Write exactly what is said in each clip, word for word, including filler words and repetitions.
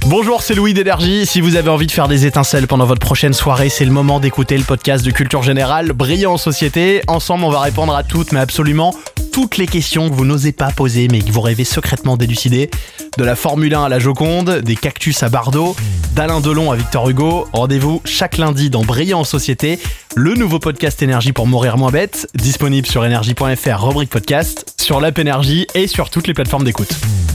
Bonjour, c'est Louis d'Énergie. Si vous avez envie de faire des étincelles pendant votre prochaine soirée, c'est le moment d'écouter le podcast de Culture Générale, Brillant en Société. Ensemble, on va répondre à toutes, mais absolument toutes les questions que vous n'osez pas poser, mais que vous rêvez secrètement d'élucider. De la Formule un à la Joconde, des cactus à Bardot, d'Alain Delon à Victor Hugo. Rendez-vous chaque lundi dans Brillant en Société, le nouveau podcast Énergie pour mourir moins bête, disponible sur énergie point f r, rubrique podcast, sur l'app Énergie et sur toutes les plateformes d'écoute.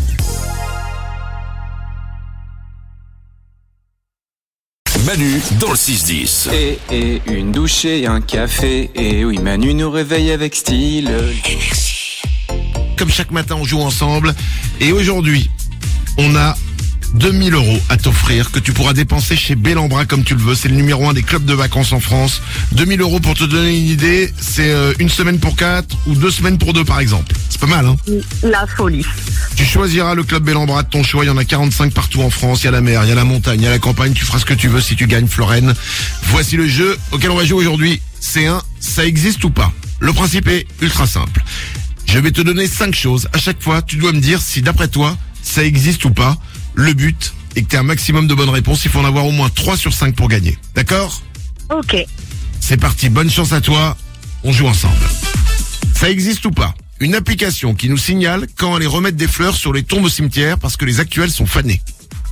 Manu dans le six dix. Et, et une douche et un café. Et oui, Manu nous réveille avec style. Comme chaque matin, on joue ensemble. Et aujourd'hui, on a deux mille euros à t'offrir que tu pourras dépenser chez Bellambra comme tu le veux. C'est le numéro un des clubs de vacances en France. deux mille euros pour te donner une idée, c'est une semaine pour quatre ou deux semaines pour deux par exemple. C'est pas mal, hein? La folie. Tu choisiras le club Bellambra de ton choix. Il y en a quarante-cinq partout en France. Il y a la mer, il y a la montagne, il y a la campagne. Tu feras ce que tu veux si tu gagnes, Florène. Voici le jeu auquel on va jouer aujourd'hui. C'est un ça existe ou pas. Le principe est ultra simple. Je vais te donner cinq choses. À chaque fois, tu dois me dire si d'après toi, ça existe ou pas. Le but est que tu aies un maximum de bonnes réponses. Il faut en avoir au moins trois sur cinq pour gagner. D'accord ? Ok. C'est parti. Bonne chance à toi. On joue ensemble. Ça existe ou pas ? Une application qui nous signale quand aller remettre des fleurs sur les tombes au cimetière parce que les actuels sont fanés.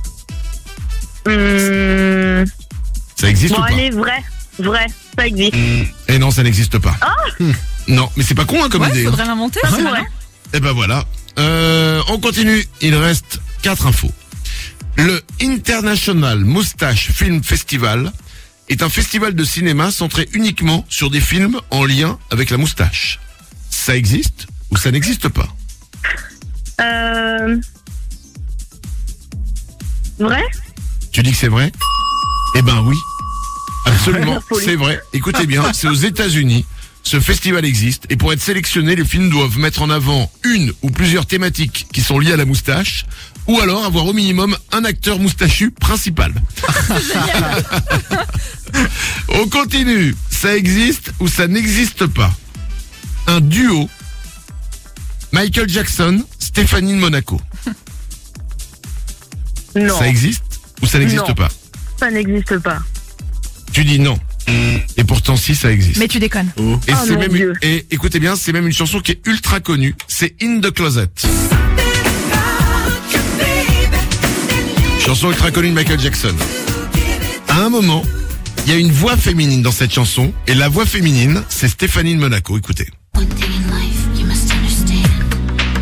Mmh. Ça existe Bon, ou pas ? allez, vrai. Vrai. Ça existe. Mmh. Et non, ça n'existe pas. Ah mmh. Non, mais c'est pas con hein, comme ouais, idée. faudrait hein. l'inventer, Ah, c'est c'est malin. vrai. Et ben voilà. Euh, on continue. Il reste quatre infos. Le International Moustache Film Festival est un festival de cinéma centré uniquement sur des films en lien avec la moustache. Ça existe ou ça n'existe pas ? Euh... Vrai ? Tu dis que c'est vrai ? Eh ben oui. Absolument, La folie. c'est vrai. Écoutez bien, c'est aux États-Unis. Ce festival existe et pour être sélectionné, les films doivent mettre en avant une ou plusieurs thématiques qui sont liées à la moustache ou alors avoir au minimum un acteur moustachu principal. On continue. Ça existe ou ça n'existe pas. Un duo Michael Jackson, Stéphanie de Monaco. Non. Ça existe ou ça n'existe Non. pas ? Ça n'existe pas. Tu dis non. Et pourtant si, ça existe. Mais tu déconnes. Et Oh c'est mon même Dieu. et écoutez bien, c'est même une chanson qui est ultra connue. C'est In the Closet. Chanson ultra connue de Michael Jackson. À un moment, il y a une voix féminine dans cette chanson et la voix féminine, c'est Stéphanie de Monaco. Écoutez. One thing in life you must understand.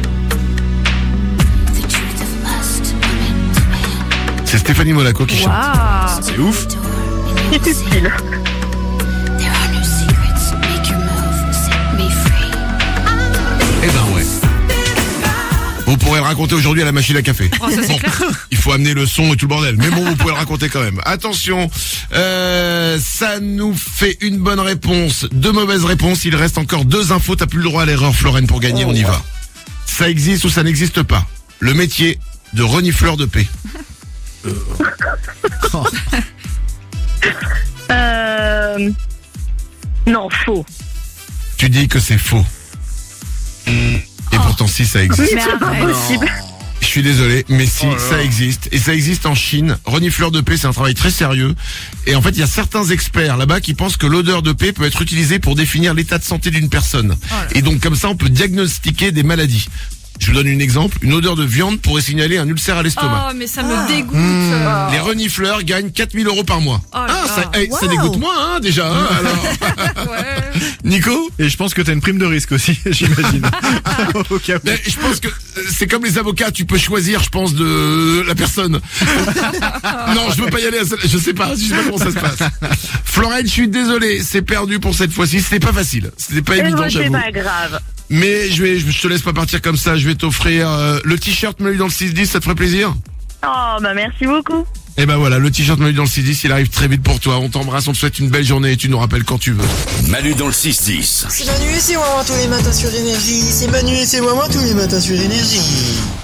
The truth of lust, woman to man. C'est Stéphanie Monaco qui chante. Waouh. C'est ouf. Door and you C'est will say, utile. there are no secrets. Make your move, set me free. Eh ben ouais. Vous pourrez le raconter aujourd'hui à la machine à café. Oh, ça c'est Bon, clair. il faut amener le son et tout le bordel. Mais bon, vous pouvez le raconter quand même. Attention, euh, ça nous fait une bonne réponse, deux mauvaises réponses. Il reste encore deux infos. T'as plus le droit à l'erreur, Florène, pour gagner. On y va. Ça existe ou ça n'existe pas. Le métier de renifleur de paix. Euh... Non, faux. Tu dis que c'est faux. Et pourtant, si, ça existe. Mais C'est pas arrête. possible. Je suis désolé, mais si, ça existe. Et ça existe en Chine. Renifleur de paix, c'est un travail très sérieux. Et en fait, il y a certains experts là-bas qui pensent que l'odeur de paix peut être utilisée pour définir l'état de santé d'une personne. Et donc, comme ça, on peut diagnostiquer des maladies. Je vous donne un exemple. Une odeur de viande pourrait signaler un ulcère à l'estomac. Oh, mais ça me dégoûte. Les renifleurs gagnent quatre mille euros par mois. Oh là ah, là. ça, eh, ça dégoûte moins, hein, déjà. Hein, alors. Ouais. Nico? Et je pense que t'as une prime de risque aussi, j'imagine. Au cas où. Mais je pense que euh, c'est comme les avocats, tu peux choisir, je pense, de la personne. Non, je veux pas y aller à celle- je sais pas, je sais pas comment ça se passe. Florence, je suis désolé, c'est perdu pour cette fois-ci, c'était pas facile, c'était pas Et évident, moi, c'est j'avoue. pas grave. Mais je vais, je te laisse pas partir comme ça, je vais t'offrir euh, le t-shirt Manu dans le six dix, ça te ferait plaisir? Oh, bah merci beaucoup. Et ben voilà, le t-shirt Manu dans le six dix, il arrive très vite pour toi, on t'embrasse, on te souhaite une belle journée et tu nous rappelles quand tu veux. Manu dans le six dix. C'est Manu et c'est Wawa tous les matins sur Énergie. C'est Manu et c'est Wawa tous les matins sur Énergie.